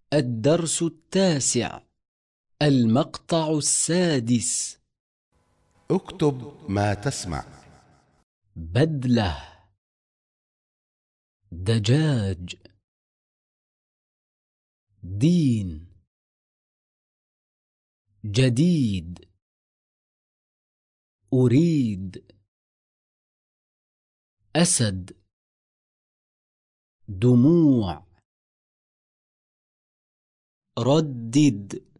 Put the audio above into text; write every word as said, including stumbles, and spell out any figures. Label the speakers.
Speaker 1: الدرس التاسع. المقطع السادس.
Speaker 2: اكتب ما تسمع.
Speaker 1: بدلة، دجاج، دين، جديد، أريد، أسد، دموع. ردد.